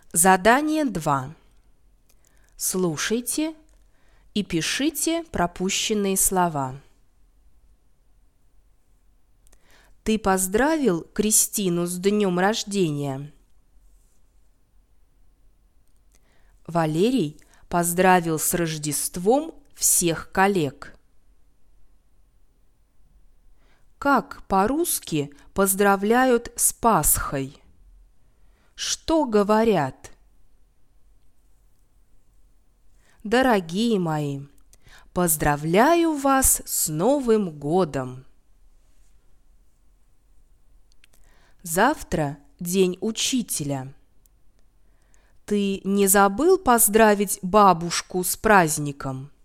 Задание 2. Слушайте и пишите пропущенные слова. Ты поздравил Кристину с днем рождения? Валерий поздравил с Рождеством всех коллег. Как по-русски поздравляют с Пасхой? Что говорят? Дорогие мои, поздравляю вас с Новым годом! Завтра День учителя. Ты не забыл поздравить бабушку с праздником?